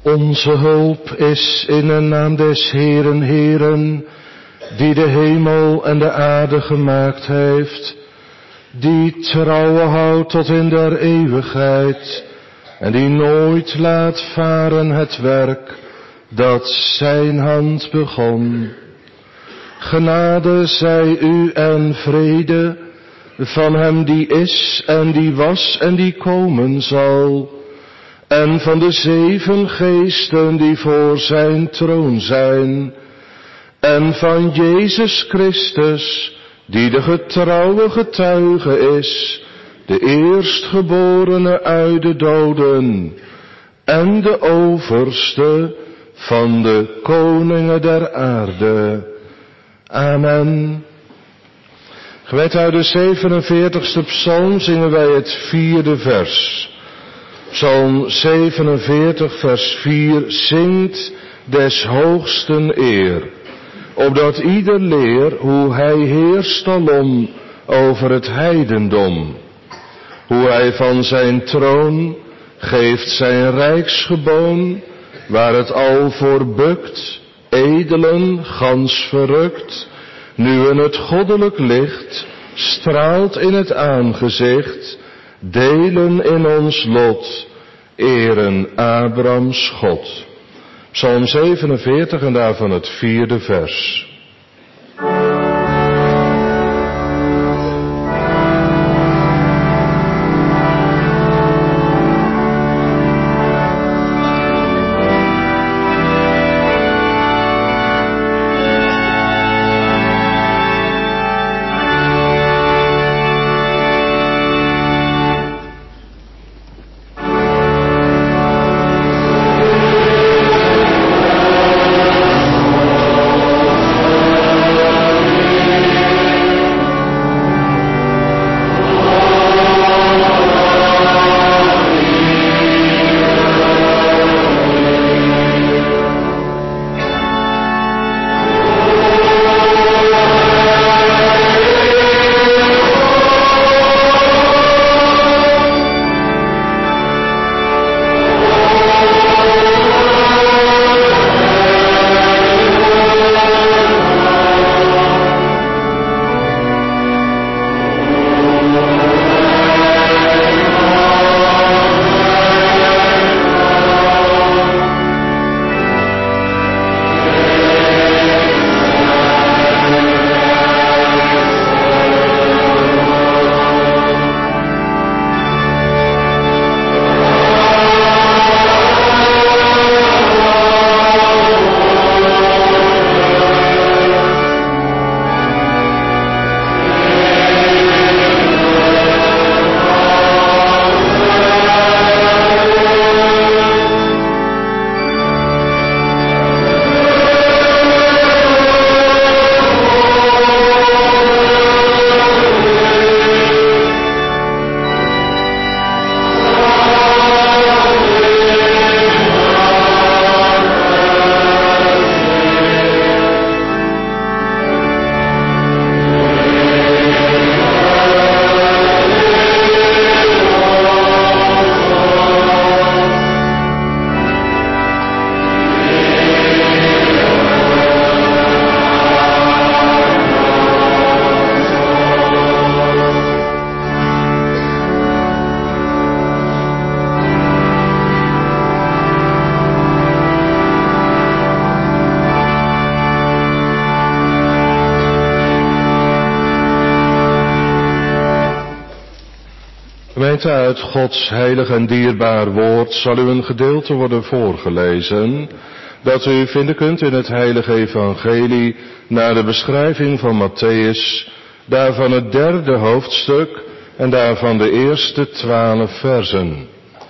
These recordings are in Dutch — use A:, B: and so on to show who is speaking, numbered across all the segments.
A: Onze hulp is in de naam des Heeren, Heeren, die de hemel en de aarde gemaakt heeft, die trouwe houdt tot in der eeuwigheid, en die nooit laat varen het werk dat zijn hand begon. Genade zij u en vrede van hem die is en die was en die komen zal, en van de 7 geesten die voor zijn troon zijn, en van Jezus Christus, die de getrouwe getuige is, de eerstgeborene uit de doden, en de overste van de koningen der aarde. Amen. Gewijd uit de 47ste psalm zingen wij het 4e vers. Psalm 47 vers 4 zingt des hoogsten eer, opdat ieder leer hoe hij heerst alom over het heidendom. Hoe hij van zijn troon geeft zijn rijksgeboon, waar het al voor bukt, edelen gans verrukt, nu in het goddelijk licht straalt in het aangezicht, delen in ons lot, eren Abrams God. Psalm 47 en daarvan het 4e vers. Gemeente, uit Gods heilig en dierbaar woord zal u een gedeelte worden voorgelezen, dat u vinden kunt in het heilige evangelie naar de beschrijving van Matthäus, daarvan het 3e hoofdstuk en daarvan de eerste 12 versen.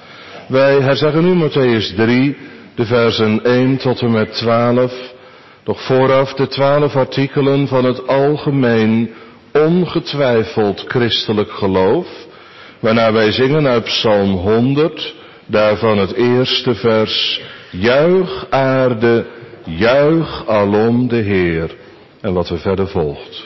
A: Wij herzeggen nu Matthäus 3, de versen 1 tot en met 12, doch vooraf de 12 artikelen van het algemeen, ongetwijfeld christelijk geloof, waarna wij zingen uit Psalm 100, daarvan het eerste vers, juich aarde, juich alom de Heer, en wat er verder volgt.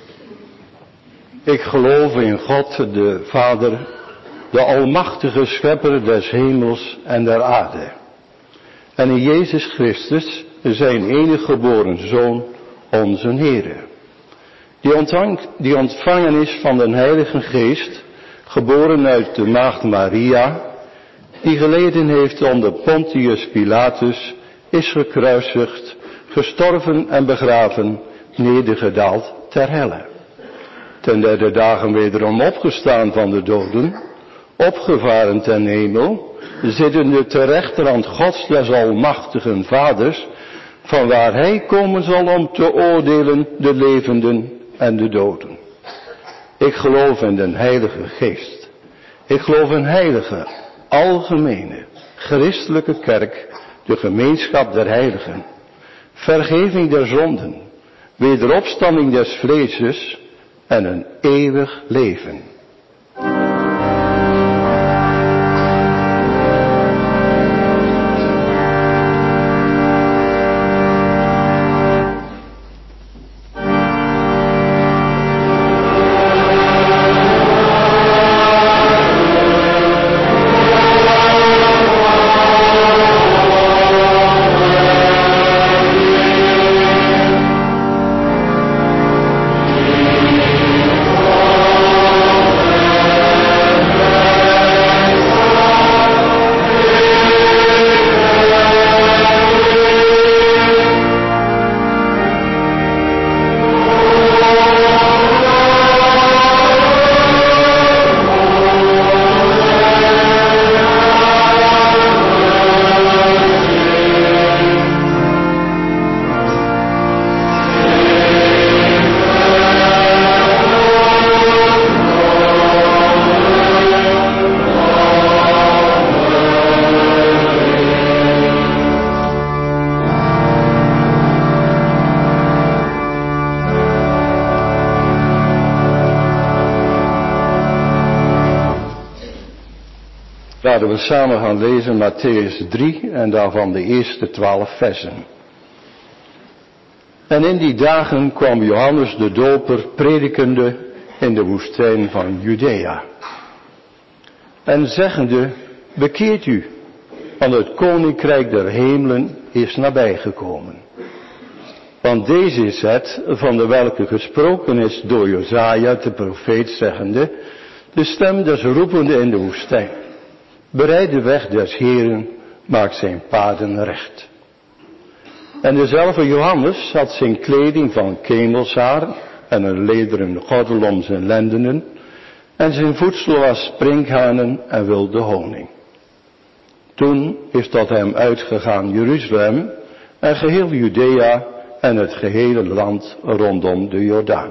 B: Ik geloof in God, de Vader, de almachtige schepper des hemels en der aarde, en in Jezus Christus, zijn enige geboren Zoon, onze Heere. Die ontvangen is van de Heilige Geest, geboren uit de maagd Maria, die geleden heeft onder Pontius Pilatus, is gekruisigd, gestorven en begraven, nedergedaald ter helle. Ten derde dagen wederom opgestaan van de doden, opgevaren ten hemel, zittende ter rechterhand Gods des almachtigen Vaders, vanwaar hij komen zal om te oordelen de levenden en de doden. Ik geloof in de Heilige Geest. Ik geloof in heilige, algemene, christelijke kerk, de gemeenschap der heiligen, vergeving der zonden, wederopstanding des vleeses en een eeuwig leven. Laten we samen gaan lezen Mattheüs 3 en daarvan de eerste 12 versen. En in die dagen kwam Johannes de Doper predikende in de woestijn van Judea. En zeggende, bekeert u, want het koninkrijk der hemelen is nabijgekomen. Want deze is het, van de welke gesproken is door Josaja de profeet, zeggende, de stem des roepende in de woestijn. Bereid de weg des Heeren, maak zijn paden recht. En dezelfde Johannes had zijn kleding van kemelshaar en een lederen gordel om zijn lendenen, en zijn voedsel was sprinkhanen en wilde honing. Toen is tot hem uitgegaan Jeruzalem en geheel Judea en het gehele land rondom de Jordaan.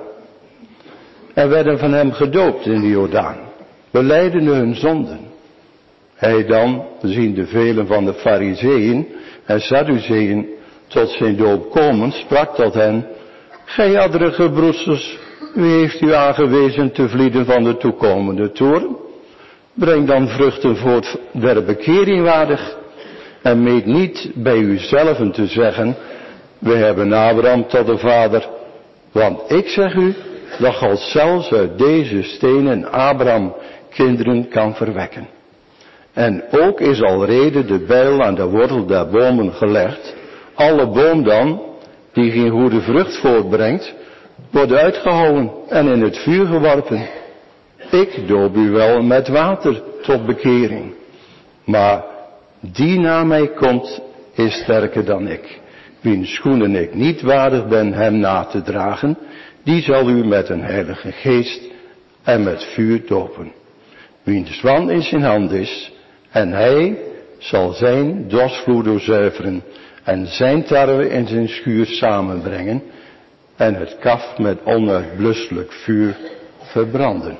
B: En werden van hem gedoopt in de Jordaan, belijdende hun zonden. Hij dan, ziende velen van de Farizeeën en Sadduceeën tot zijn doop komen, sprak tot hen, gij adderige broeders, wie heeft u aangewezen te vlieden van de toekomende toorn? Breng dan vruchten voort der bekering waardig, en meet niet bij uzelven te zeggen, we hebben Abraham tot de vader, want ik zeg u, dat God zelfs uit deze stenen Abraham kinderen kan verwekken. En ook is alrede de bijl aan de wortel der bomen gelegd. Alle boom dan, die geen goede vrucht voortbrengt, wordt uitgehouwen en in het vuur geworpen. Ik doop u wel met water tot bekering. Maar die na mij komt, is sterker dan ik. Wiens schoenen ik niet waardig ben hem na te dragen, die zal u met een heilige geest en met vuur dopen. Wiens zwan in zijn hand is, en hij zal zijn dorsvloer zuiveren en zijn tarwe in zijn schuur samenbrengen en het kaf met onuitblusselijk vuur verbranden.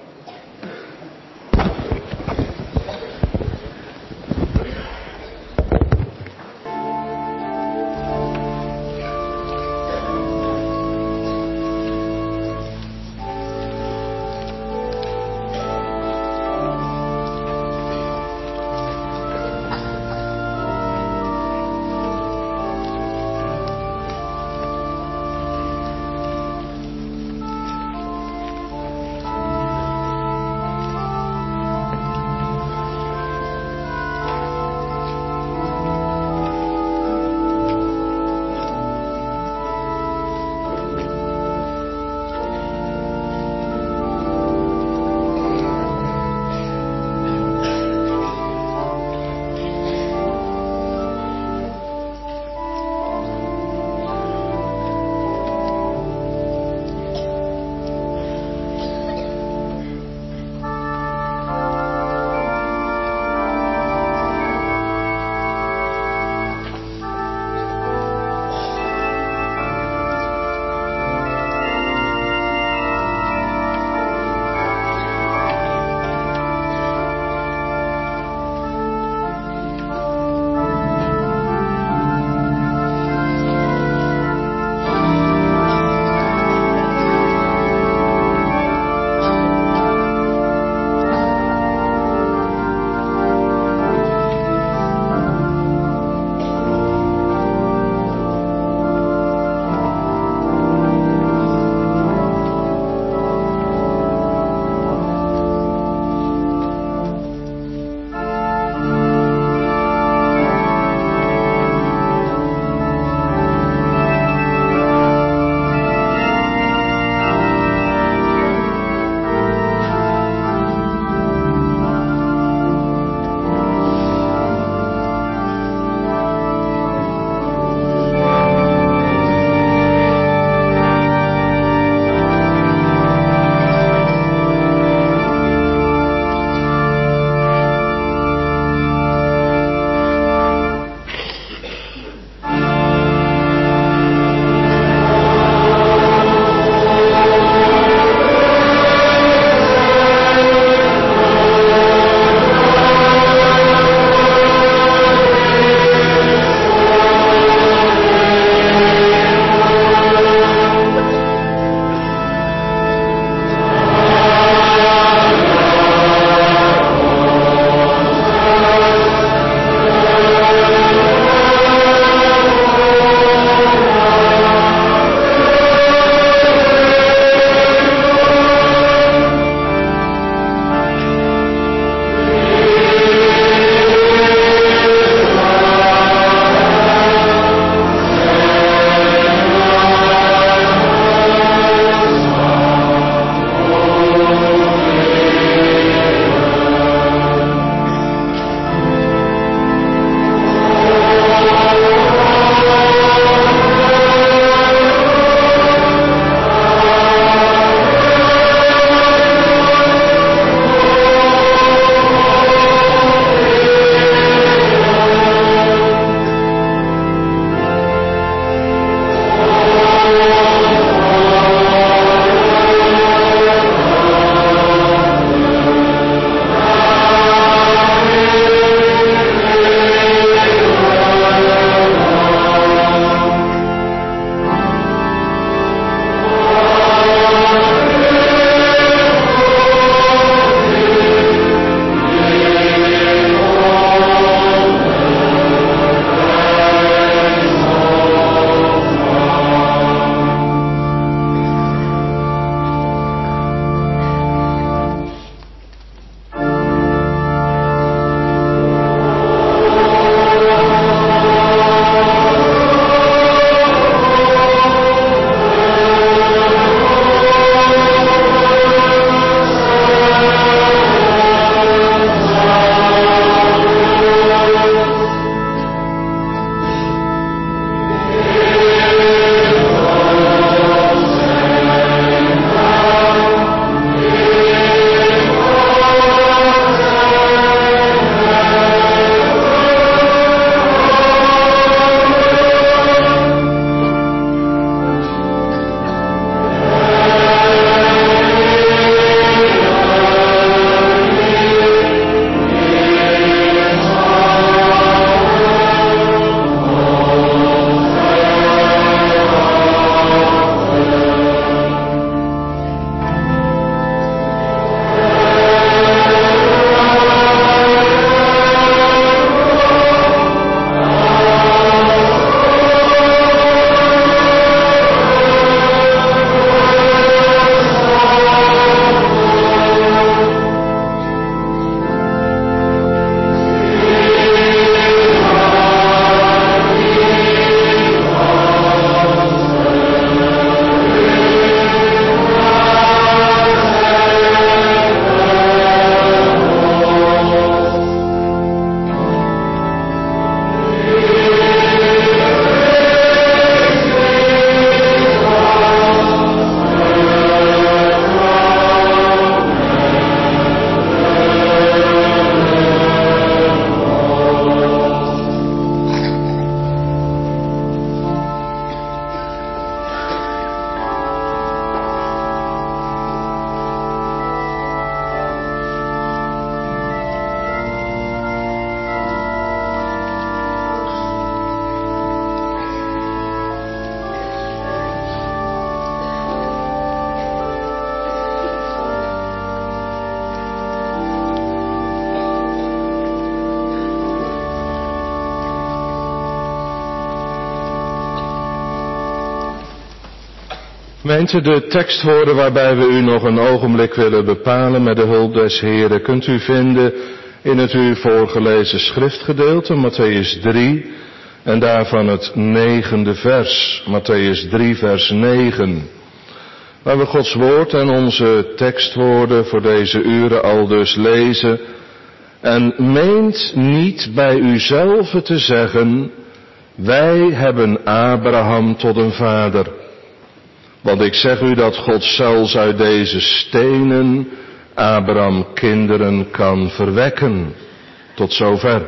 A: Gemeente, de tekstwoorden waarbij we u nog een ogenblik willen bepalen met de hulp des Heren kunt u vinden in het u voorgelezen schriftgedeelte, Mattheüs 3, en daarvan het 9e vers, Mattheüs 3 vers 9. Waar we Gods woord en onze tekstwoorden voor deze uren al dus lezen. En meent niet bij uzelf te zeggen, wij hebben Abraham tot een vader. Want ik zeg u dat God zelfs uit deze stenen Abraham kinderen kan verwekken. Tot zover.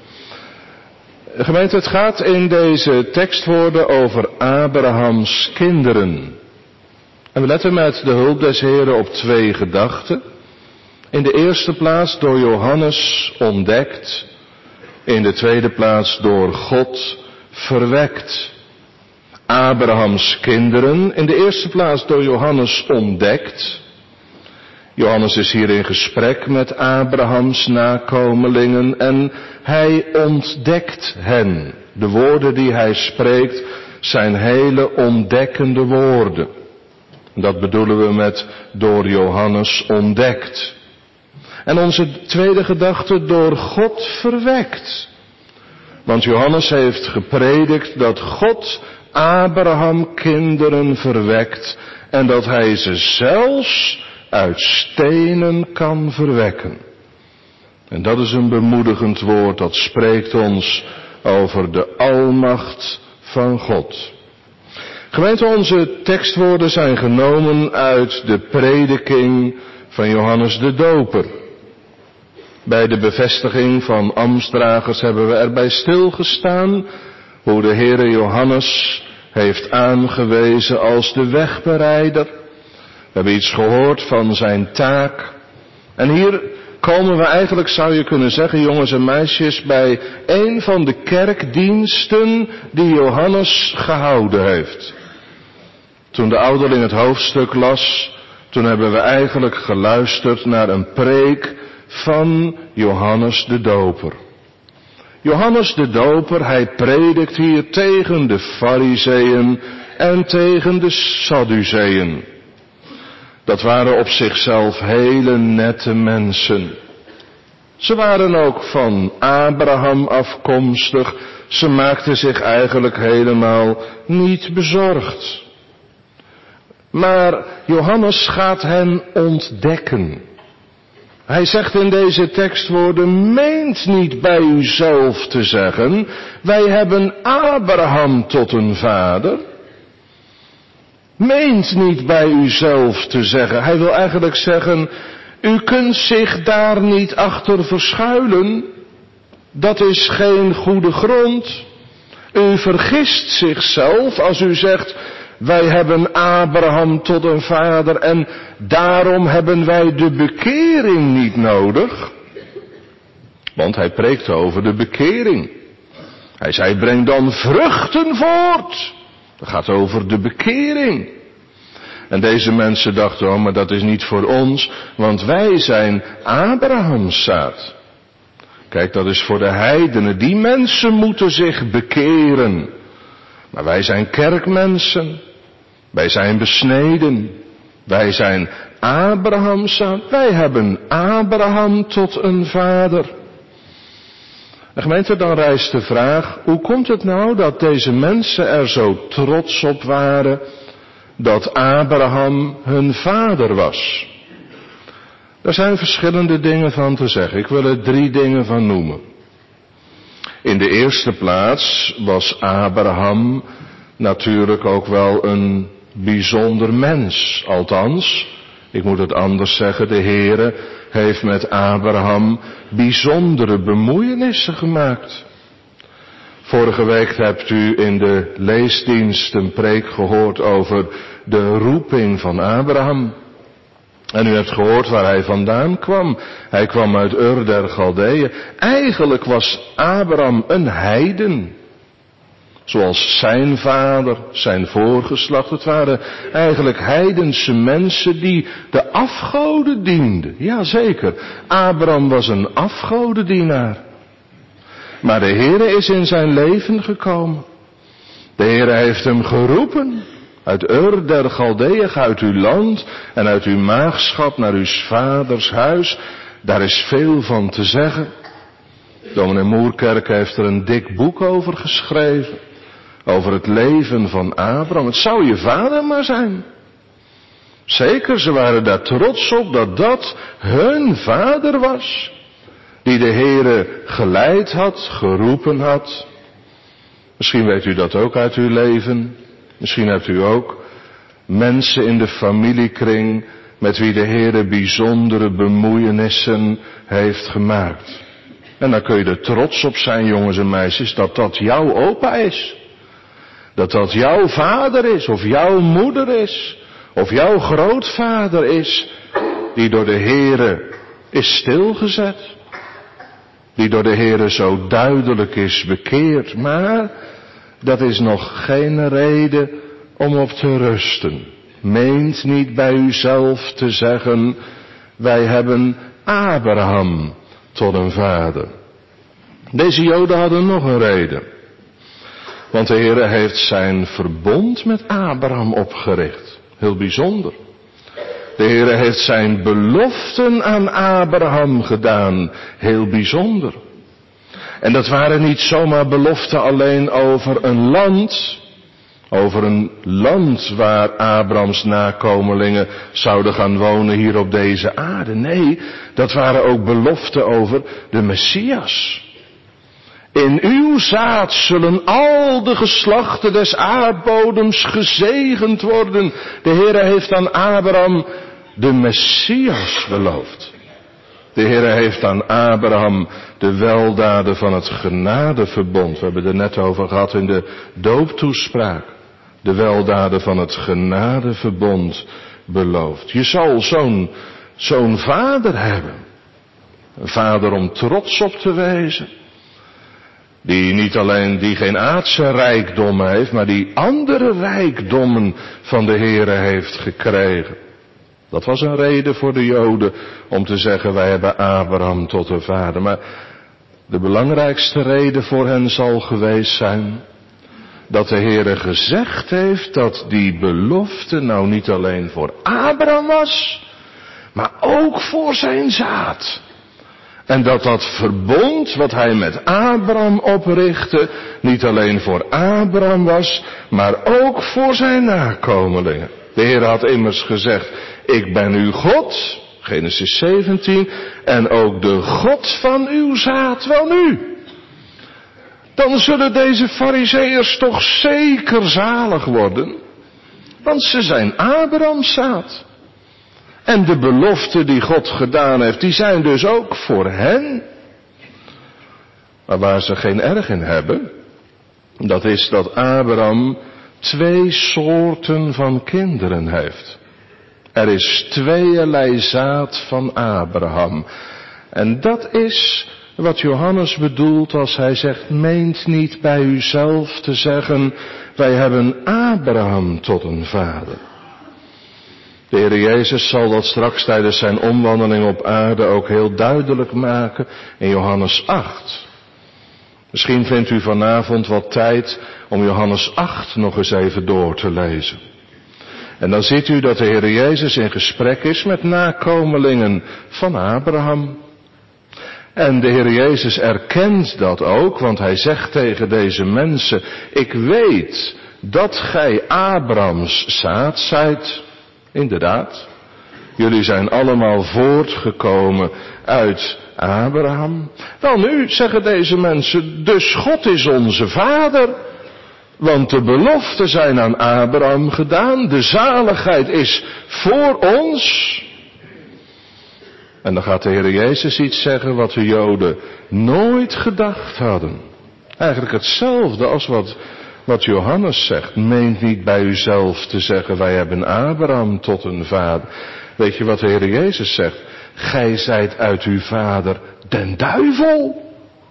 A: Gemeente, het gaat in deze tekstwoorden over Abrahams kinderen. En we letten met de hulp des Heren op 2 gedachten. In de eerste plaats door Johannes ontdekt. In de tweede plaats door God verwekt. Abrahams kinderen, in de eerste plaats door Johannes ontdekt. Johannes is hier in gesprek met Abrahams nakomelingen en hij ontdekt hen. De woorden die hij spreekt zijn hele ontdekkende woorden. Dat bedoelen we met door Johannes ontdekt. En onze tweede gedachte door God verwekt. Want Johannes heeft gepredikt dat God Abraham kinderen verwekt en dat hij ze zelfs uit stenen kan verwekken. En dat is een bemoedigend woord, dat spreekt ons over de almacht van God. Gemeente, onze tekstwoorden zijn genomen uit de prediking van Johannes de Doper. Bij de bevestiging van ambtsdragers hebben we erbij stilgestaan hoe de Heere Johannes heeft aangewezen als de wegbereider. We hebben iets gehoord van zijn taak. En hier komen we eigenlijk, zou je kunnen zeggen, jongens en meisjes, bij een van de kerkdiensten die Johannes gehouden heeft. Toen de ouderling het hoofdstuk las, toen hebben we eigenlijk geluisterd naar een preek van Johannes de Doper. Johannes de Doper, hij predikt hier tegen de Farizeeën en tegen de Sadduceeën. Dat waren op zichzelf hele nette mensen. Ze waren ook van Abraham afkomstig. Ze maakten zich eigenlijk helemaal niet bezorgd. Maar Johannes gaat hen ontdekken. Hij zegt in deze tekstwoorden, meent niet bij uzelf te zeggen, wij hebben Abraham tot een vader. Meent niet bij uzelf te zeggen. Hij wil eigenlijk zeggen, u kunt zich daar niet achter verschuilen. Dat is geen goede grond. U vergist zichzelf als u zegt, wij hebben Abraham tot een vader en daarom hebben wij de bekering niet nodig. Want hij preekte over de bekering. Hij zei, breng dan vruchten voort. Dat gaat over de bekering. En deze mensen dachten, oh, maar dat is niet voor ons, want wij zijn Abrahams zaad. Kijk, dat is voor de heidenen. Die mensen moeten zich bekeren. Maar wij zijn kerkmensen. Wij zijn besneden. Wij zijn Abrahams zaad. Wij hebben Abraham tot een vader. En gemeente, dan rijst de vraag, hoe komt het nou dat deze mensen er zo trots op waren dat Abraham hun vader was? Er zijn verschillende dingen van te zeggen. Ik wil er 3 dingen van noemen. In de eerste plaats was Abraham natuurlijk ook wel een bijzonder mens. Althans, ik moet het anders zeggen, de Heere heeft met Abraham bijzondere bemoeienissen gemaakt. Vorige week hebt u in de leesdienst een preek gehoord over de roeping van Abraham. En u hebt gehoord waar hij vandaan kwam. Hij kwam uit Ur der Galdeeën. Eigenlijk was Abraham een heiden. Zoals zijn vader, zijn voorgeslacht. Het waren eigenlijk heidense mensen die de afgoden dienden. Jazeker, Abraham was een afgodendienaar. Maar de Heere is in zijn leven gekomen. De Heere heeft hem geroepen. Uit Ur der Galdeeën, uit uw land en uit uw maagschap naar uw vaders huis. Daar is veel van te zeggen. Dominee Moerkerk heeft er een dik boek over geschreven. Over het leven van Abraham. Het zou je vader maar zijn. Zeker, ze waren daar trots op dat dat hun vader was. Die de Heere geleid had, geroepen had. Misschien weet u dat ook uit uw leven. Misschien hebt u ook mensen in de familiekring met wie de Heere bijzondere bemoeienissen heeft gemaakt. En dan kun je er trots op zijn, jongens en meisjes, dat dat jouw opa is. Dat dat jouw vader is, of jouw moeder is, of jouw grootvader is, die door de Heere is stilgezet. Die door de Heere zo duidelijk is bekeerd. Maar dat is nog geen reden om op te rusten. Meent niet bij uzelf te zeggen, wij hebben Abraham tot een vader. Deze Joden hadden nog een reden. Want de Heere heeft zijn verbond met Abraham opgericht. Heel bijzonder. De Heere heeft zijn beloften aan Abraham gedaan. Heel bijzonder. En dat waren niet zomaar beloften alleen over een land. Over een land waar Abrahams nakomelingen zouden gaan wonen hier op deze aarde. Nee, dat waren ook beloften over de Messias. In uw zaad zullen al de geslachten des aardbodems gezegend worden. De Heere heeft aan Abraham de Messias beloofd. De Heere heeft aan Abraham de weldaden van het genadeverbond. We hebben het er net over gehad in de dooptoespraak. De weldaden van het genadeverbond beloofd. Je zal zo'n vader hebben. Een vader om trots op te wezen. Die geen aardse rijkdommen heeft, maar die andere rijkdommen van de Heere heeft gekregen. Dat was een reden voor de Joden om te zeggen, wij hebben Abraham tot een vader. Maar de belangrijkste reden voor hen zal geweest zijn dat de Heere gezegd heeft dat die belofte nou niet alleen voor Abraham was, maar ook voor zijn zaad. En dat dat verbond wat hij met Abraham oprichtte, niet alleen voor Abraham was, maar ook voor zijn nakomelingen. De Heer had immers gezegd, ik ben uw God, Genesis 17, en ook de God van uw zaad, wel nu. Dan zullen deze Farizeeërs toch zeker zalig worden, want ze zijn Abrahams zaad. En de beloften die God gedaan heeft, die zijn dus ook voor hen. Maar waar ze geen erg in hebben, dat is dat Abraham 2 soorten van kinderen heeft. Er is tweeërlei zaad van Abraham. En dat is wat Johannes bedoelt als hij zegt, meent niet bij uzelf te zeggen, wij hebben Abraham tot een vader. De Heer Jezus zal dat straks tijdens zijn omwandeling op aarde ook heel duidelijk maken in Johannes 8. Misschien vindt u vanavond wat tijd om Johannes 8 nog eens even door te lezen. En dan ziet u dat de Heer Jezus in gesprek is met nakomelingen van Abraham. En de Heer Jezus erkent dat ook, want hij zegt tegen deze mensen, ik weet dat gij Abrahams zaad zijt. Inderdaad, jullie zijn allemaal voortgekomen uit Abraham. Wel nu, zeggen deze mensen, dus God is onze vader. Want de beloften zijn aan Abraham gedaan, de zaligheid is voor ons. En dan gaat de Heer Jezus iets zeggen wat de Joden nooit gedacht hadden. Eigenlijk hetzelfde als wat Johannes zegt. Meent niet bij uzelf te zeggen, wij hebben Abraham tot een vader. Weet je wat de Heer Jezus zegt? Gij zijt uit uw vader den duivel.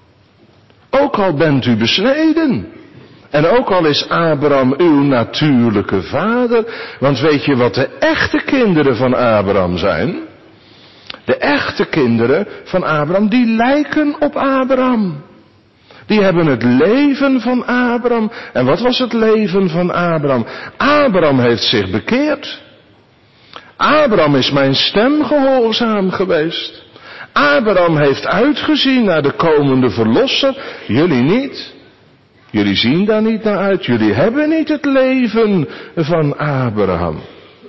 A: Ook al bent u besneden. En ook al is Abraham uw natuurlijke vader. Want weet je wat de echte kinderen van Abraham zijn? De echte kinderen van Abraham, die lijken op Abraham. Die hebben het leven van Abraham. En wat was het leven van Abraham? Abraham heeft zich bekeerd. Abraham is mijn stem gehoorzaam geweest. Abraham heeft uitgezien naar de komende verlosser. Jullie niet. Jullie zien daar niet naar uit. Jullie hebben niet het leven van Abraham.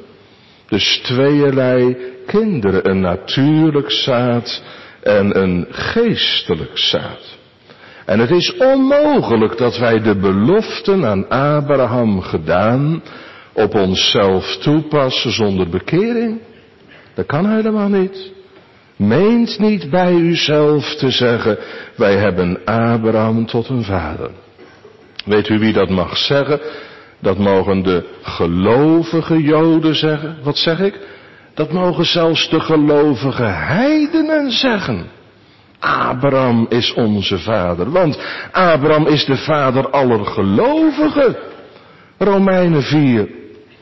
A: Dus tweeërlei kinderen. Een natuurlijk zaad en een geestelijk zaad. En het is onmogelijk dat wij de beloften aan Abraham gedaan op onszelf toepassen zonder bekering. Dat kan helemaal niet. Meent niet bij uzelf te zeggen, wij hebben Abraham tot een vader. Weet u wie dat mag zeggen? Dat mogen de gelovige Joden zeggen. Wat zeg ik? Dat mogen zelfs de gelovige heidenen zeggen. Abraham is onze vader, want Abraham is de vader aller gelovigen. Romeinen 4.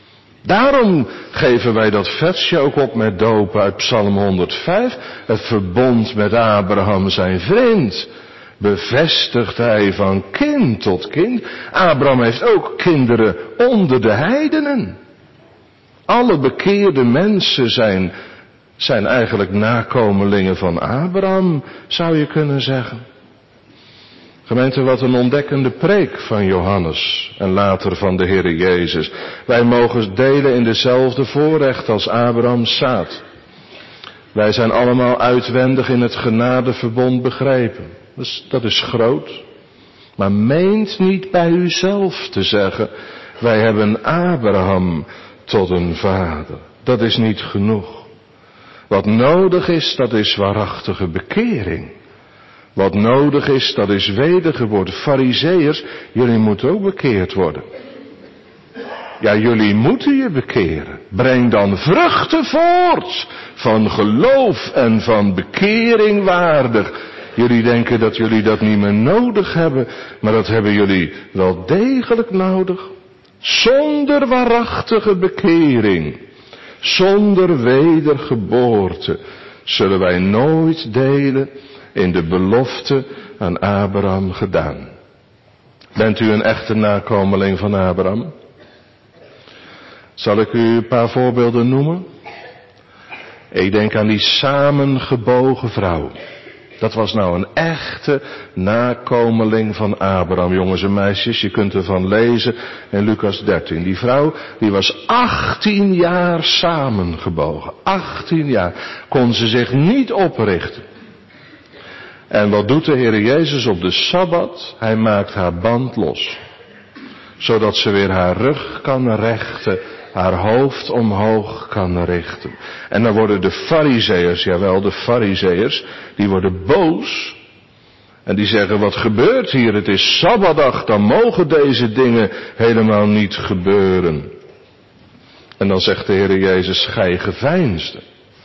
A: Daarom geven wij dat versje ook op met dopen uit Psalm 105. Het verbond met Abraham zijn vriend. Bevestigt hij van kind tot kind. Abraham heeft ook kinderen onder de heidenen. Alle bekeerde mensen zijn eigenlijk nakomelingen van Abraham, zou je kunnen zeggen. Gemeente, wat een ontdekkende preek van Johannes en later van de Heere Jezus. Wij mogen delen in dezelfde voorrecht als Abrahams zaad. Wij zijn allemaal uitwendig in het genadeverbond begrepen. Dus dat is groot. Maar meent niet bij uzelf te zeggen, wij hebben Abraham tot een vader. Dat is niet genoeg. Wat nodig is, dat is waarachtige bekering. Wat nodig is, dat is wedergeboorte. Farizeeërs, jullie moeten ook bekeerd worden. Ja, jullie moeten je bekeren. Breng dan vruchten voort van geloof en van bekering waardig. Jullie denken dat jullie dat niet meer nodig hebben, maar dat hebben jullie wel degelijk nodig. Zonder waarachtige bekering, zonder wedergeboorte, zullen wij nooit delen in de belofte aan Abraham gedaan. Bent u een echte nakomeling van Abraham? Zal ik u een paar voorbeelden noemen? Ik denk aan die samengebogen vrouw. Dat was nou een echte nakomeling van Abraham, jongens en meisjes. Je kunt ervan lezen in Lucas 13. Die vrouw, die was 18 jaar samengebogen. 18 jaar. Kon ze zich niet oprichten. En wat doet de Heer Jezus op de Sabbat? Hij maakt haar band los. Zodat ze weer haar rug kan rechten, haar hoofd omhoog kan richten. En dan worden de Farizeeërs, jawel de Farizeeërs, die worden boos. En die zeggen, wat gebeurt hier? Het is Sabbatdag, dan mogen deze dingen helemaal niet gebeuren. En dan zegt de Heer Jezus, gij geveinsden.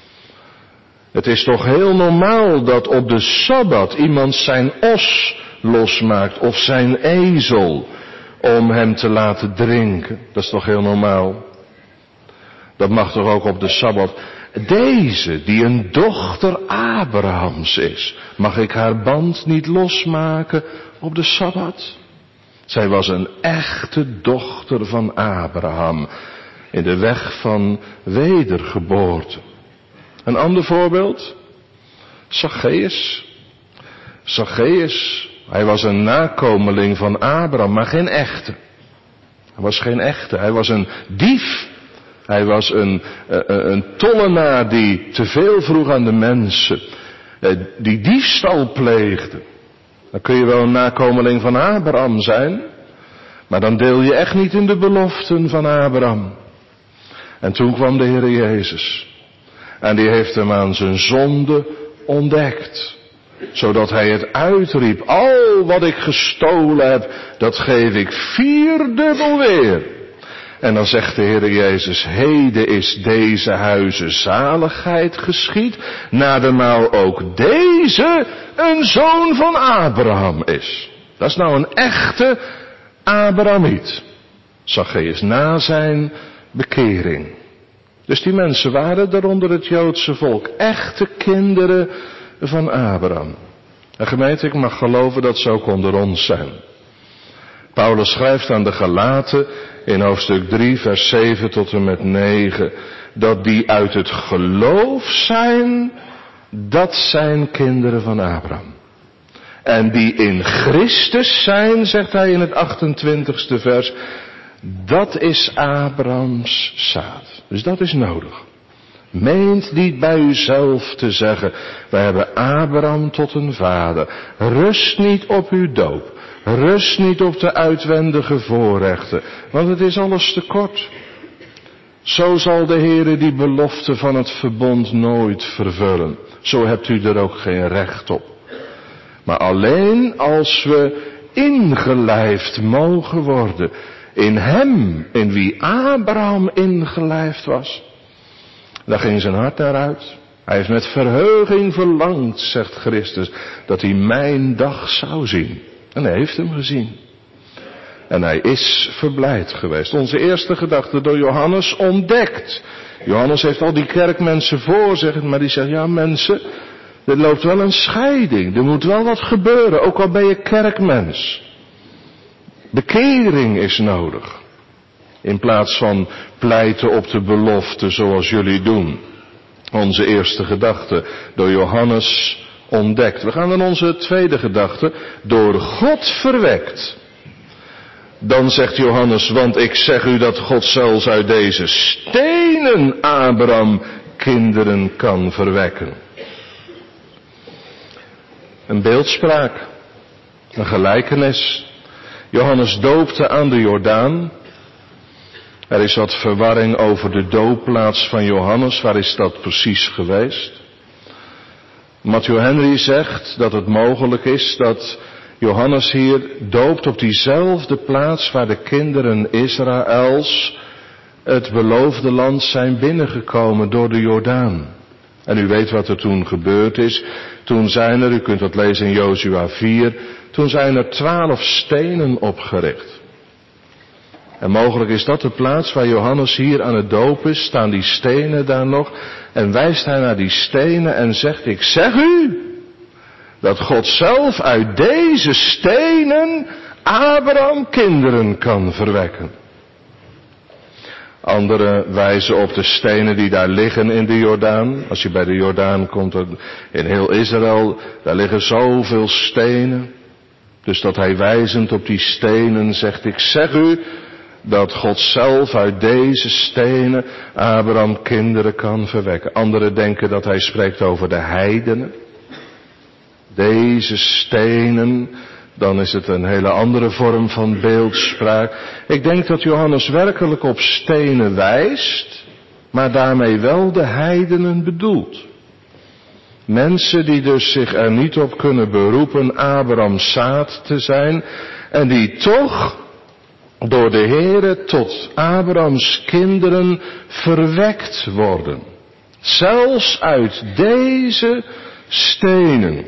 A: Het is toch heel normaal dat op de Sabbat iemand zijn os losmaakt of zijn ezel om hem te laten drinken. Dat is toch heel normaal? Dat mag toch ook op de Sabbat. Deze, die een dochter Abrahams is, mag ik haar band niet losmaken op de Sabbat? Zij was een echte dochter van Abraham in de weg van wedergeboorte. Een ander voorbeeld? Zacchaeus. Zacchaeus, hij was een nakomeling van Abraham, maar geen echte. Hij was geen echte, hij was een dief. Hij was een tollenaar die te veel vroeg aan de mensen. Die diefstal pleegde. Dan kun je wel een nakomeling van Abraham zijn. Maar dan deel je echt niet in de beloften van Abraham. En toen kwam de Heer Jezus. En die heeft hem aan zijn zonde ontdekt. Zodat hij het uitriep. Al wat ik gestolen heb, dat geef ik 4-dubbel weer. En dan zegt de Heer Jezus, heden is deze huize zaligheid geschied, nadermaal ook deze een zoon van Abraham is. Dat is nou een echte Abrahamiet. Zacchaeus na zijn bekering. Dus die mensen waren er onder het Joodse volk echte kinderen van Abraham. En gemeente, ik mag geloven dat ze ook onder ons zijn. Paulus schrijft aan de Galaten in hoofdstuk 3 vers 7 tot en met 9... dat die uit het geloof zijn, dat zijn kinderen van Abraham. En die in Christus zijn, zegt hij in het 28ste vers, dat is Abrahams zaad. Dus dat is nodig. Meent niet bij uzelf te zeggen, wij hebben Abraham tot een vader. Rust niet op uw doop. Rust niet op de uitwendige voorrechten, want het is alles te kort. Zo zal de Heere die belofte van het verbond nooit vervullen. Zo hebt u er ook geen recht op. Maar alleen als we ingelijfd mogen worden in hem, in wie Abraham ingelijfd was. Daar ging zijn hart naar uit. Hij heeft met verheuging verlangd, zegt Christus, dat hij mijn dag zou zien. En hij heeft hem gezien. En hij is verblijd geweest. Onze eerste gedachte door Johannes ontdekt. Johannes heeft al die kerkmensen voor zich, maar die zegt, ja mensen, er loopt wel een scheiding. Er moet wel wat gebeuren, ook al ben je kerkmens. Bekering is nodig. In plaats van pleiten op de belofte zoals jullie doen. Onze eerste gedachte door Johannes ontdekt. We gaan naar onze tweede gedachte. Door God verwekt. Dan zegt Johannes, want ik zeg u dat God zelfs uit deze stenen Abraham kinderen kan verwekken. Een beeldspraak. Een gelijkenis. Johannes doopte aan de Jordaan. Er is wat verwarring over de doopplaats van Johannes. Waar is dat precies geweest? Matthew Henry zegt dat het mogelijk is dat Johannes hier doopt op diezelfde plaats waar de kinderen Israëls het beloofde land zijn binnengekomen door de Jordaan. En u weet wat er toen gebeurd is. Toen zijn er, u kunt dat lezen in Jozua 4, toen zijn er 12 stenen opgericht. En mogelijk is dat de plaats waar Johannes hier aan het doop is, staan die stenen daar nog. En wijst hij naar die stenen en zegt, ik zeg u, dat God zelf uit deze stenen Abraham kinderen kan verwekken. Anderen wijzen op de stenen die daar liggen in de Jordaan. Als je bij de Jordaan komt, in heel Israël, daar liggen zoveel stenen. Dus dat hij wijzend op die stenen zegt, ik zeg u, dat God zelf uit deze stenen Abraham kinderen kan verwekken. Anderen denken dat hij spreekt over de heidenen. Deze stenen, dan is het een hele andere vorm van beeldspraak. Ik denk dat Johannes werkelijk op stenen wijst, maar daarmee wel de heidenen bedoelt. Mensen die dus zich er niet op kunnen beroepen Abrahams zaad te zijn en die toch door de Heere tot Abrahams kinderen verwekt worden. Zelfs uit deze stenen.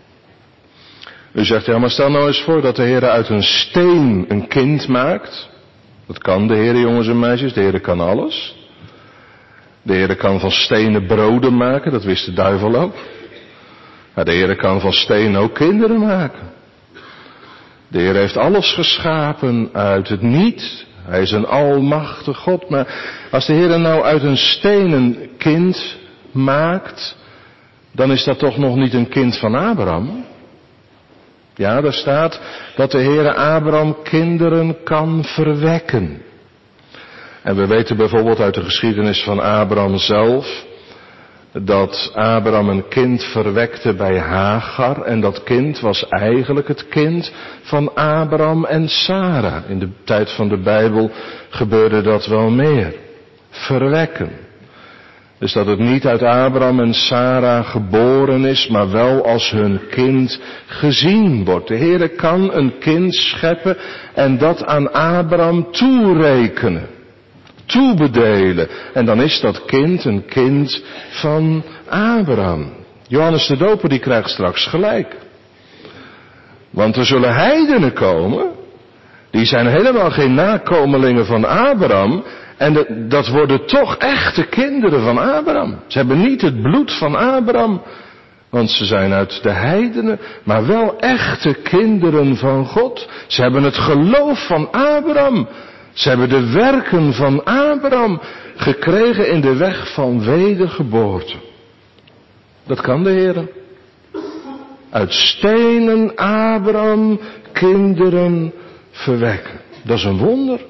A: U zegt, ja maar stel nou eens voor dat de Heere uit een steen een kind maakt. Dat kan de Heere, jongens en meisjes, de Heere kan alles. De Heere kan van stenen broden maken, dat wist de duivel ook. Maar de Heere kan van stenen ook kinderen maken. De Heer heeft alles geschapen uit het niet. Hij is een almachtig God. Maar als de Heer nou uit een stenen kind maakt, dan is dat toch nog niet een kind van Abraham? Ja, daar staat dat de Heer Abraham kinderen kan verwekken. En we weten bijvoorbeeld uit de geschiedenis van Abraham zelf, dat Abraham een kind verwekte bij Hagar. En dat kind was eigenlijk het kind van Abraham en Sarah. In de tijd van de Bijbel gebeurde dat wel meer. Verwekken. Dus dat het niet uit Abraham en Sarah geboren is, maar wel als hun kind gezien wordt. De Heere kan een kind scheppen en dat aan Abraham toerekenen. Toebedelen. En dan is dat kind een kind van Abraham. Johannes de Doper die krijgt straks gelijk. Want er zullen heidenen komen. Die zijn helemaal geen nakomelingen van Abraham. En dat worden toch echte kinderen van Abraham. Ze hebben niet het bloed van Abraham. Want ze zijn uit de heidenen, maar wel echte kinderen van God. Ze hebben het geloof van Abraham. Ze hebben de werken van Abraham gekregen in de weg van wedergeboorte. Dat kan de Heer. Uit stenen Abraham kinderen verwekken. Dat is een wonder.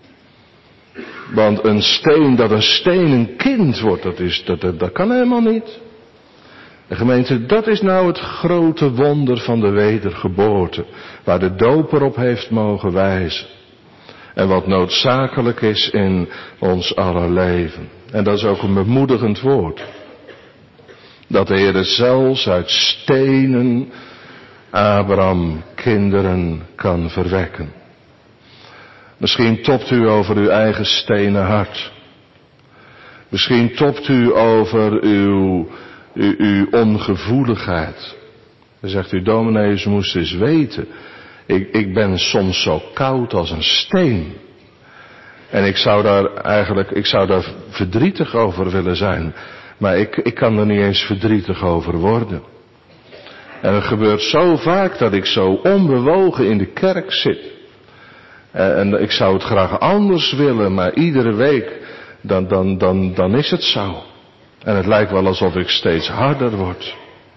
A: Want een steen dat een stenen kind wordt, dat kan helemaal niet. De gemeente, dat is nou het grote wonder van de wedergeboorte. Waar de doper op heeft mogen wijzen. En wat noodzakelijk is in ons aller leven. En dat is ook een bemoedigend woord. Dat de Heer zelfs uit stenen Abraham kinderen kan verwekken. Misschien topt u over uw eigen stenen hart. Misschien topt u over uw ongevoeligheid. Dan zegt u, dominee, ze moest eens weten. Ik ben soms zo koud als een steen. En ik zou daar verdrietig over willen zijn. Maar ik kan er niet eens verdrietig over worden. En het gebeurt zo vaak dat ik zo onbewogen in de kerk zit. En ik zou het graag anders willen, maar iedere week, dan is het zo. En het lijkt wel alsof ik steeds harder word.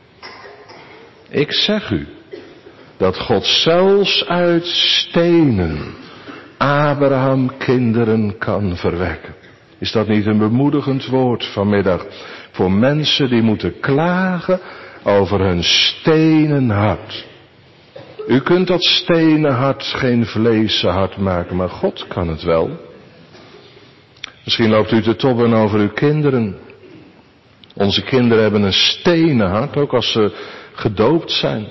A: Ik zeg u, dat God zelfs uit stenen Abraham kinderen kan verwekken. Is dat niet een bemoedigend woord vanmiddag voor mensen die moeten klagen over hun stenen hart? U kunt dat stenen hart geen vleesen hart maken, maar God kan het wel. Misschien loopt u te tobben over uw kinderen. Onze kinderen hebben een stenen hart, ook als ze gedoopt zijn.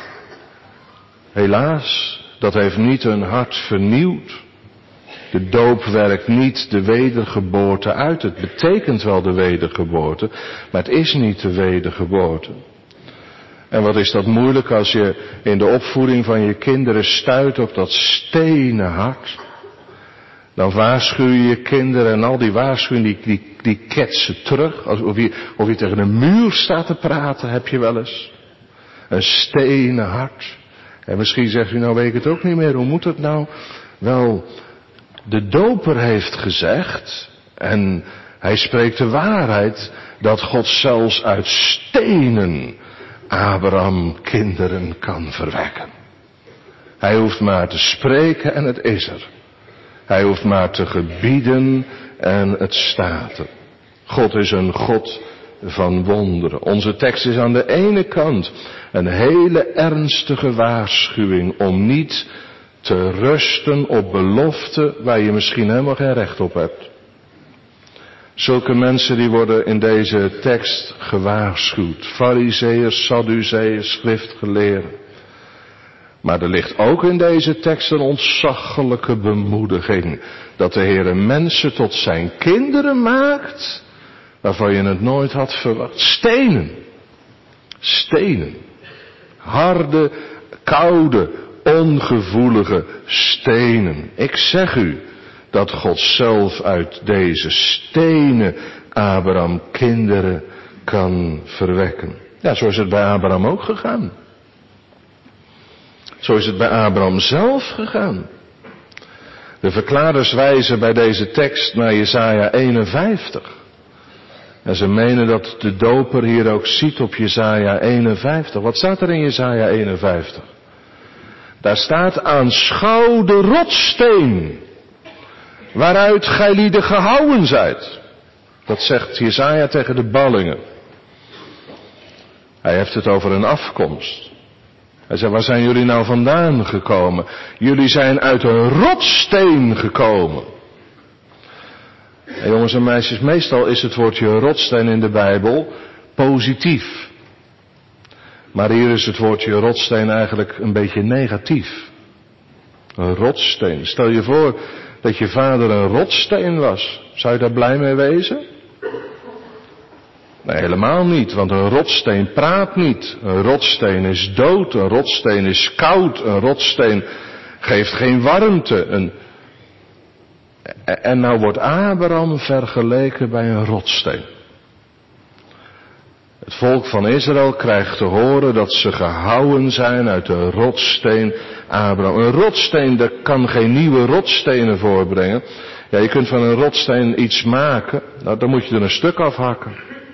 A: Helaas, dat heeft niet hun hart vernieuwd. De doop werkt niet de wedergeboorte uit. Het betekent wel de wedergeboorte, maar het is niet de wedergeboorte. En wat is dat moeilijk als je in de opvoeding van je kinderen stuit op dat stenen hart. Dan waarschuw je je kinderen en al die waarschuwingen die ketsen terug. Of je tegen een muur staat te praten, heb je wel eens. Een stenen hart. En misschien zegt u, nou weet ik het ook niet meer, hoe moet het nou? Wel, de doper heeft gezegd, en hij spreekt de waarheid, dat God zelfs uit stenen Abraham kinderen kan verwekken. Hij hoeft maar te spreken en het is er. Hij hoeft maar te gebieden en het staat er. God is een God van wonderen. Onze tekst is aan de ene kant een hele ernstige waarschuwing om niet te rusten op beloften waar je misschien helemaal geen recht op hebt. Zulke mensen die worden in deze tekst gewaarschuwd. Farizeeërs, Sadduceeërs, schriftgeleerden. Maar er ligt ook in deze tekst een ontzaglijke bemoediging. Dat de Heere mensen tot zijn kinderen maakt, waarvan je het nooit had verwacht. Stenen. Stenen. Harde, koude, ongevoelige stenen. Ik zeg u dat God zelf uit deze stenen Abraham kinderen kan verwekken. Ja, zo is het bij Abraham ook gegaan. Zo is het bij Abraham zelf gegaan. De verklaarders wijzen bij deze tekst naar Jesaja 51. En ze menen dat de doper hier ook ziet op Jesaja 51. Wat staat er in Jesaja 51? Daar staat: aanschouw de rotssteen, waaruit gij lieden gehouwen zijt. Dat zegt Jesaja tegen de ballingen. Hij heeft het over een afkomst. Hij zei, waar zijn jullie nou vandaan gekomen? Jullie zijn uit een rotssteen gekomen. En jongens en meisjes, meestal is het woordje rotsteen in de Bijbel positief. Maar hier is het woordje rotsteen eigenlijk een beetje negatief. Een rotsteen. Stel je voor dat je vader een rotsteen was. Zou je daar blij mee wezen? Nee, helemaal niet, want een rotsteen praat niet. Een rotsteen is dood, een rotsteen is koud, een rotsteen geeft geen warmte. En nou wordt Abraham vergeleken bij een rotsteen. Het volk van Israël krijgt te horen dat ze gehouwen zijn uit de rotssteen Abraham. Een rotssteen, daar kan geen nieuwe rotstenen voorbrengen. Ja, je kunt van een rotsteen iets maken, nou, dan moet je er een stuk afhakken.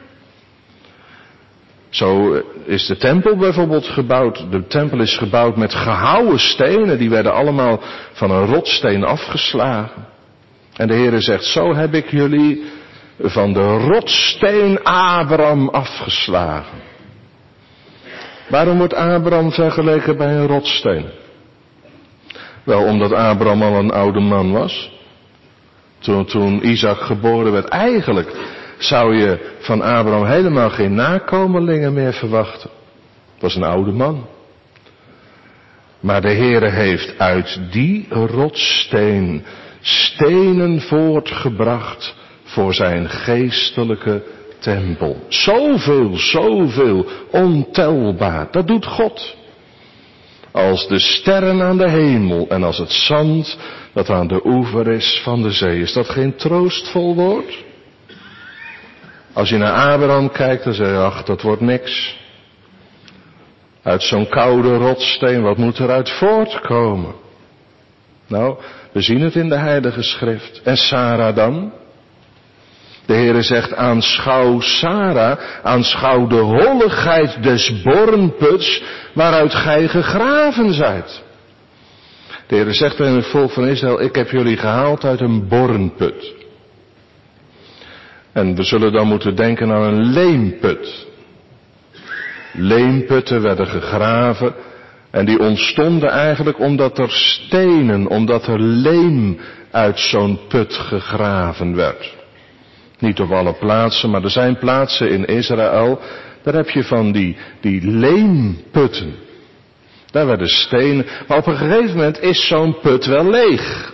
A: Zo is de tempel bijvoorbeeld gebouwd. De tempel is gebouwd met gehouwen stenen, die werden allemaal van een rotsteen afgeslagen. En de Heere zegt, zo heb ik jullie van de rotssteen Abraham afgeslagen. Waarom wordt Abraham vergeleken bij een rotssteen? Wel, omdat Abraham al een oude man was. Toen Isaac geboren werd, eigenlijk zou je van Abraham helemaal geen nakomelingen meer verwachten. Het was een oude man. Maar de Heere heeft uit die rotssteen stenen voortgebracht voor zijn geestelijke tempel. Zoveel, ontelbaar. Dat doet God. Als de sterren aan de hemel en als het zand dat aan de oever is van de zee. Is dat geen troostvol woord? Als je naar Abraham kijkt, dan zeg je, ach, dat wordt niks. Uit zo'n koude rotsteen, wat moet eruit voortkomen? Nou, we zien het in de Heilige Schrift. En Sara dan? De Heere zegt, aanschouw Sara, aanschouw de holligheid des bornputs, waaruit gij gegraven zijt. De Heere zegt tegen het volk van Israël, ik heb jullie gehaald uit een bornput. En we zullen dan moeten denken aan een leemput. Leemputten werden gegraven en die ontstonden eigenlijk omdat er leem uit zo'n put gegraven werd. Niet op alle plaatsen, maar er zijn plaatsen in Israël, daar heb je van die leemputten. Daar werden stenen, maar op een gegeven moment is zo'n put wel leeg.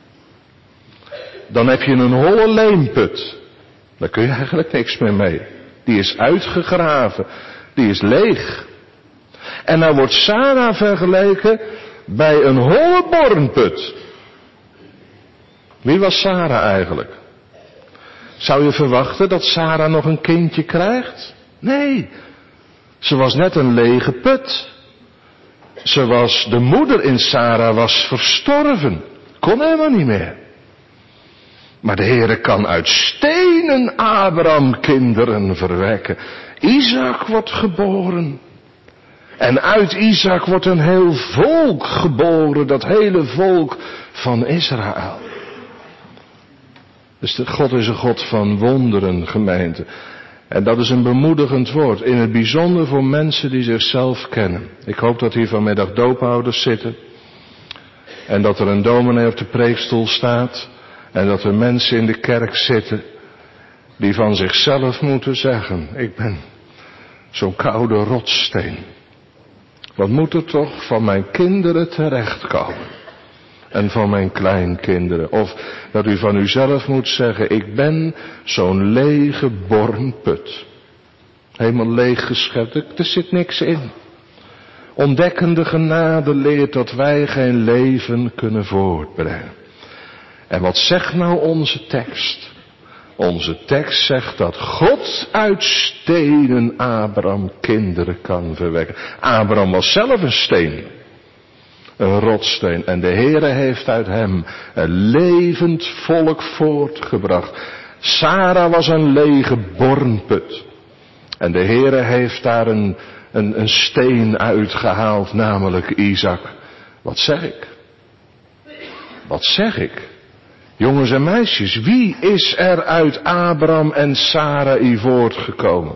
A: Dan heb je een holle leemput. Daar kun je eigenlijk niks meer mee. Die is uitgegraven, die is leeg. En nou wordt Sara vergeleken bij een holle bornput. Wie was Sara eigenlijk? Zou je verwachten dat Sara nog een kindje krijgt? Nee, ze was net een lege put. De moeder in Sara was verstorven. Kon helemaal niet meer. Maar de Heere kan uit stenen Abraham kinderen verwekken. Isaac wordt geboren. En uit Isaac wordt een heel volk geboren. Dat hele volk van Israël. Dus God is een God van wonderen, gemeente. En dat is een bemoedigend woord. In het bijzonder voor mensen die zichzelf kennen. Ik hoop dat hier vanmiddag doophouders zitten. En dat er een dominee op de preekstoel staat. En dat er mensen in de kerk zitten. Die van zichzelf moeten zeggen. Ik ben zo'n koude rotsteen. Wat moet er toch van mijn kinderen terechtkomen? En van mijn kleinkinderen. Of dat u van uzelf moet zeggen, ik ben zo'n lege bornput. Helemaal leeg geschept, er zit niks in. Ontdekkende genade leert dat wij geen leven kunnen voortbrengen. En wat zegt nou onze tekst? Onze tekst zegt dat God uit stenen Abraham kinderen kan verwekken. Abraham was zelf een steen. Een rotsteen. En de Heere heeft uit hem een levend volk voortgebracht. Sara was een lege bornput. En de Heere heeft daar een steen uitgehaald, namelijk Isaac. Wat zeg ik? Wat zeg ik? Jongens en meisjes, wie is er uit Abraham en Sarai voortgekomen?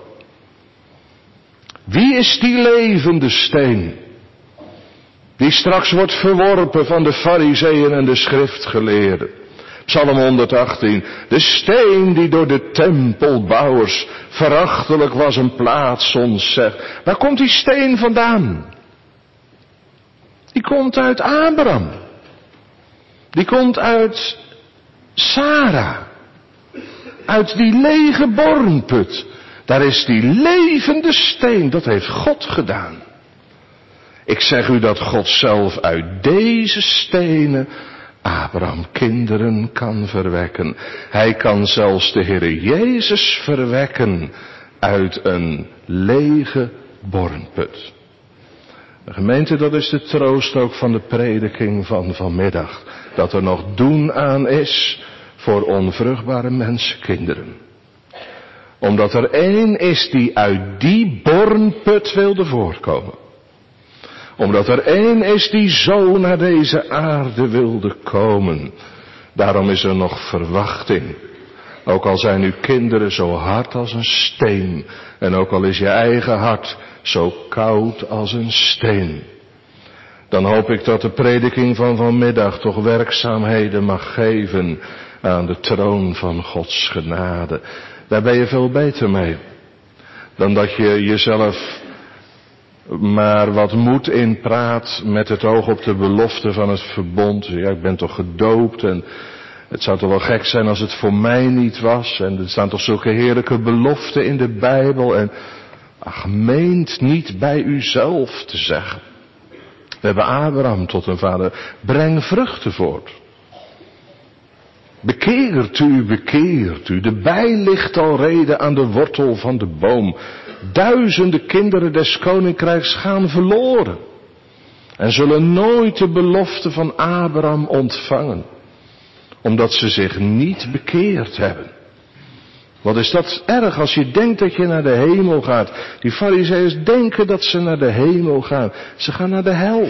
A: Wie is die levende steen? Die straks wordt verworpen van de Farizeeën en de schriftgeleerden. Psalm 118. De steen die door de tempelbouwers verachtelijk was een plaats ons zegt. Waar komt die steen vandaan? Die komt uit Abraham. Die komt uit Sara. Uit die lege bornput. Daar is die levende steen. Dat heeft God gedaan. Ik zeg u dat God zelf uit deze stenen Abraham kinderen kan verwekken. Hij kan zelfs de Heere Jezus verwekken uit een lege bornput. De gemeente, dat is de troost ook van de prediking van vanmiddag. Dat er nog doen aan is voor onvruchtbare mensenkinderen. Omdat er één is die uit die bornput wilde voortkomen. Omdat er één is die zo naar deze aarde wilde komen. Daarom is er nog verwachting. Ook al zijn uw kinderen zo hard als een steen. En ook al is je eigen hart zo koud als een steen. Dan hoop ik dat de prediking van vanmiddag toch werkzaamheden mag geven aan de troon van Gods genade. Daar ben je veel beter mee. Dan dat je jezelf maar wat moed inpraat met het oog op de belofte van het verbond. Ja, ik ben toch gedoopt en het zou toch wel gek zijn als het voor mij niet was. En er staan toch zulke heerlijke beloften in de Bijbel. En ach, meent niet bij uzelf te zeggen. We hebben Abraham tot een vader. Breng vruchten voort. Bekeert u, bekeert u. De bij ligt al reden aan de wortel van de boom. Duizenden kinderen des koninkrijks gaan verloren. En zullen nooit de belofte van Abraham ontvangen. Omdat ze zich niet bekeerd hebben. Wat is dat erg als je denkt dat je naar de hemel gaat. Die farizeeërs denken dat ze naar de hemel gaan. Ze gaan naar de hel.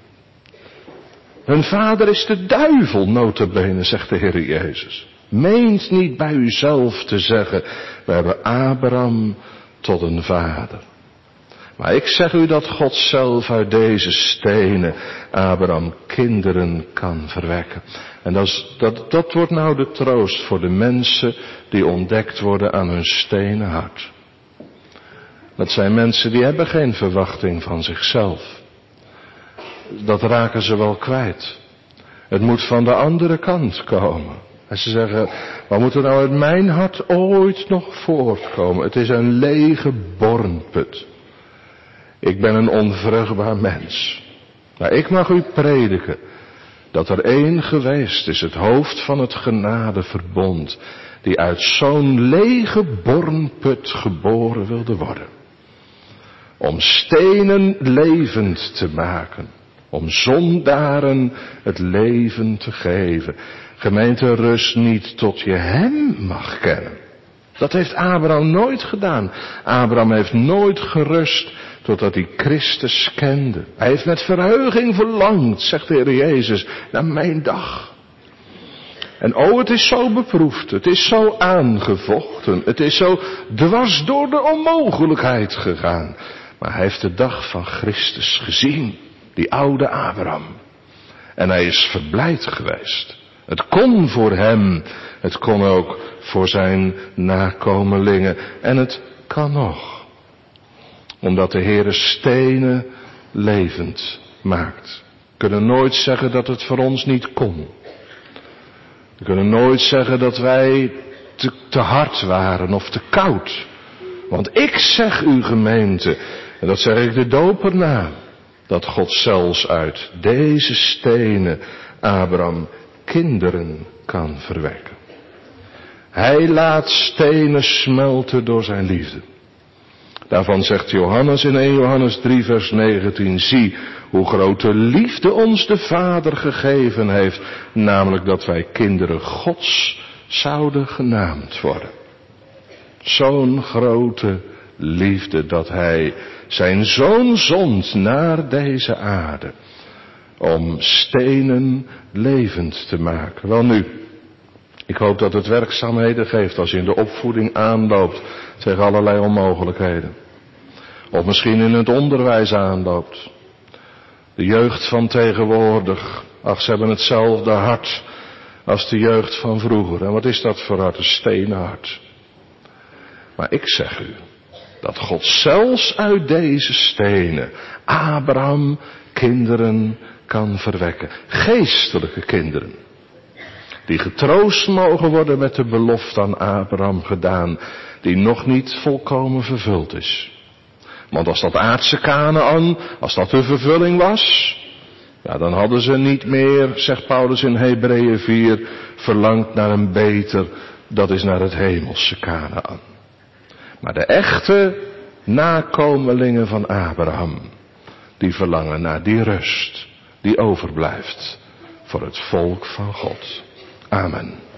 A: Hun vader is de duivel, nota bene, zegt de Heer Jezus. Meent niet bij uzelf te zeggen, we hebben Abraham tot een vader. Maar ik zeg u dat God zelf uit deze stenen Abraham kinderen kan verwekken. En dat wordt nou de troost voor de mensen die ontdekt worden aan hun stenen hart. Dat zijn mensen die hebben geen verwachting van zichzelf. Dat raken ze wel kwijt. Het moet van de andere kant komen. En ze zeggen, wat moet er nou uit mijn hart ooit nog voortkomen? Het is een lege bornput. Ik ben een onvruchtbaar mens. Maar ik mag u prediken dat er één geweest is, het hoofd van het genadeverbond, die uit zo'n lege bornput geboren wilde worden. Om stenen levend te maken. Om zondaren het leven te geven. Gemeente, rust niet tot je hem mag kennen. Dat heeft Abraham nooit gedaan. Abraham heeft nooit gerust totdat hij Christus kende. Hij heeft met verheuging verlangd, zegt de Heer Jezus, naar mijn dag. En het is zo beproefd, het is zo aangevochten, het is zo dwars door de onmogelijkheid gegaan. Maar hij heeft de dag van Christus gezien, die oude Abraham. En hij is verblijd geweest. Het kon voor hem, het kon ook voor zijn nakomelingen en het kan nog. Omdat de Heere stenen levend maakt. We kunnen nooit zeggen dat het voor ons niet kon. We kunnen nooit zeggen dat wij te hard waren of te koud. Want ik zeg u gemeente, en dat zeg ik de doper na, dat God zelfs uit deze stenen Abraham kinderen kan verwekken. Hij laat stenen smelten door zijn liefde. Daarvan zegt Johannes in 1 Johannes 3 vers 19, zie hoe grote liefde ons de Vader gegeven heeft, namelijk dat wij kinderen Gods zouden genaamd worden. Zo'n grote liefde dat hij zijn zoon zond naar deze aarde, om stenen levend te maken. Wel nu, ik hoop dat het werkzaamheden geeft als je in de opvoeding aanloopt tegen allerlei onmogelijkheden. Of misschien in het onderwijs aanloopt. De jeugd van tegenwoordig, ach, ze hebben hetzelfde hart als de jeugd van vroeger. En wat is dat voor hart? Een stenen hart. Maar ik zeg u, dat God zelfs uit deze stenen Abraham kinderen kan verwekken. Geestelijke kinderen. Die getroost mogen worden met de belofte aan Abraham gedaan, die nog niet volkomen vervuld is. Want als dat aardse Kanaän, als dat de vervulling was, ja, dan hadden ze niet meer, zegt Paulus in Hebreeën 4, verlangd naar een beter, dat is naar het hemelse Kanaän. Maar de echte nakomelingen van Abraham, die verlangen naar die rust die overblijft voor het volk van God. Amen.